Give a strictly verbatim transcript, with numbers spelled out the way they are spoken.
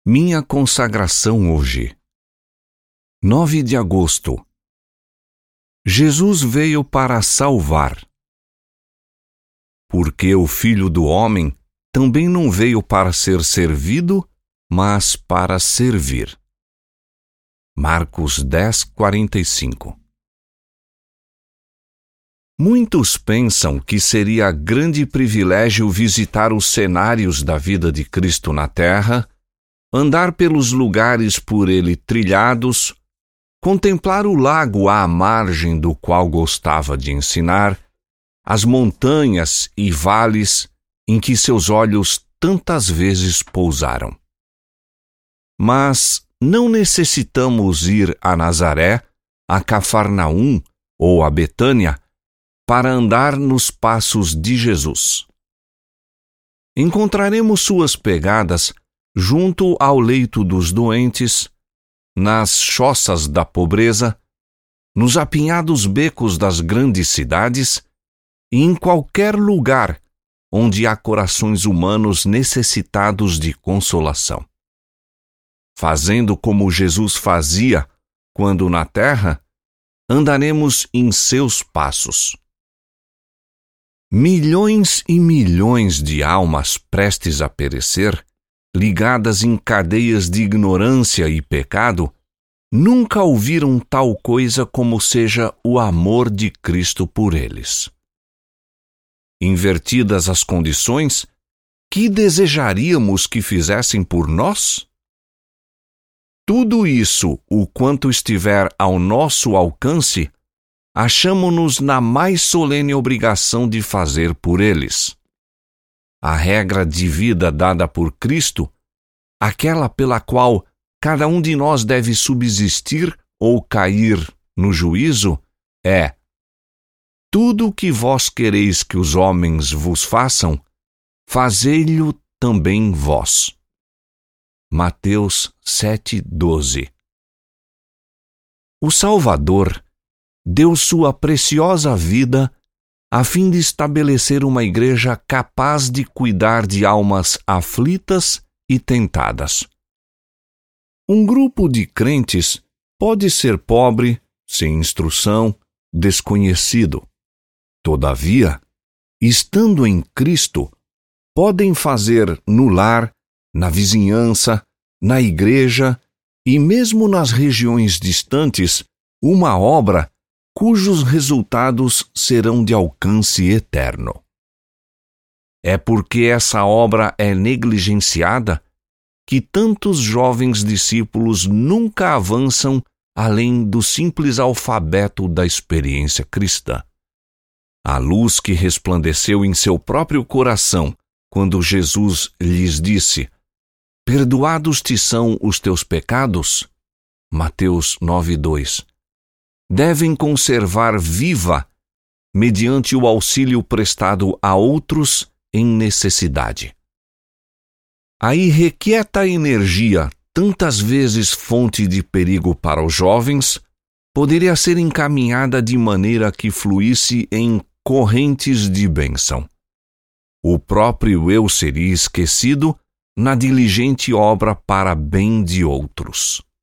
Minha consagração hoje. nove de agosto. Jesus veio para salvar. Porque o Filho do Homem também não veio para ser servido, mas para servir. Marcos dez, quarenta e cinco. Muitos pensam que seria grande privilégio visitar os cenários da vida de Cristo na Terra, andar pelos lugares por ele trilhados, contemplar o lago à margem do qual gostava de ensinar, as montanhas e vales em que seus olhos tantas vezes pousaram. Mas não necessitamos ir a Nazaré, a Cafarnaum ou a Betânia para andar nos passos de Jesus. Encontraremos suas pegadas junto ao leito dos doentes, nas choças da pobreza, nos apinhados becos das grandes cidades e em qualquer lugar onde há corações humanos necessitados de consolação. Fazendo como Jesus fazia quando na terra, andaremos em seus passos. Milhões e milhões de almas prestes a perecer, ligadas em cadeias de ignorância e pecado, nunca ouviram tal coisa como seja o amor de Cristo por eles. Invertidas as condições, que desejaríamos que fizessem por nós? Tudo isso, o quanto estiver ao nosso alcance, achamo-nos na mais solene obrigação de fazer por eles. A regra de vida dada por Cristo, aquela pela qual cada um de nós deve subsistir ou cair no juízo, é: tudo o que vós quereis que os homens vos façam, fazei-lho também vós. Mateus sete, doze. O Salvador deu sua preciosa vida a fim de estabelecer uma igreja capaz de cuidar de almas aflitas e tentadas. Um grupo de crentes pode ser pobre, sem instrução, desconhecido. Todavia, estando em Cristo, podem fazer no lar, na vizinhança, na igreja e mesmo nas regiões distantes uma obra cujos resultados serão de alcance eterno. É porque essa obra é negligenciada que tantos jovens discípulos nunca avançam além do simples alfabeto da experiência cristã. A luz que resplandeceu em seu próprio coração quando Jesus lhes disse: "Perdoados te são os teus pecados", Mateus nove, dois, devem conservar viva mediante o auxílio prestado a outros em necessidade. A irrequieta energia, tantas vezes fonte de perigo para os jovens, poderia ser encaminhada de maneira que fluísse em correntes de bênção. O próprio eu seria esquecido na diligente obra para bem de outros.